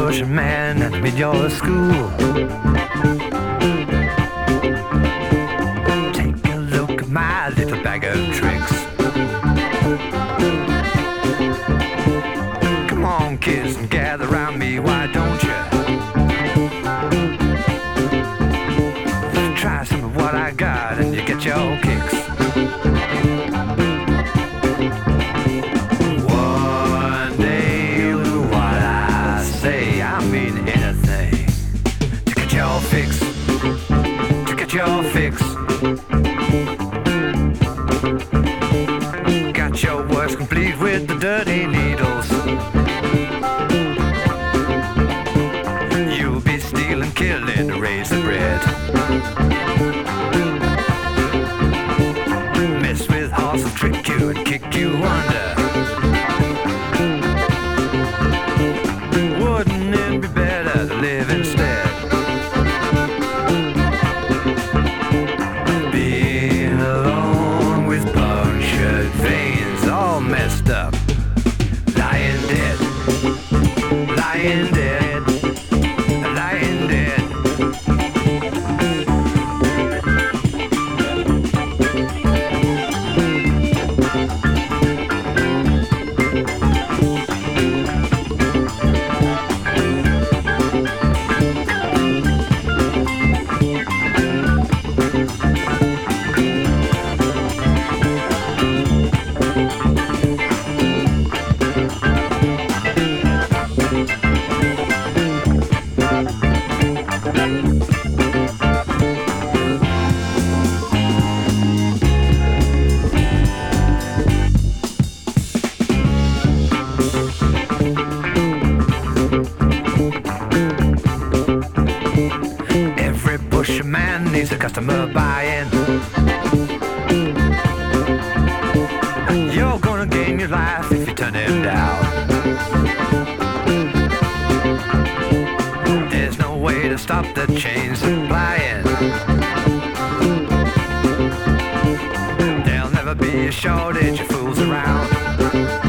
pushing man at the mid-your school. Take a look at my little bag of tricks. Come on, kids, and gather around me, why don't you? Try some of what I got and you get your kicks. One day with what I say, I mean anything. To get your fix, to get your fix. Got your works complete with the dirty needles. You'll be stealing, killing to raise the bread. Mess with horse will trick you and kick you under. Wouldn't it be better to live instead? Be alone with punctured veins all messed up. Lying dead, lying dead, lying dead. Every pusher man needs a customer buy-in. You're gonna gain your life if you turn him down. There's no way to stop the chains flying. There'll never be a shortage of fools around.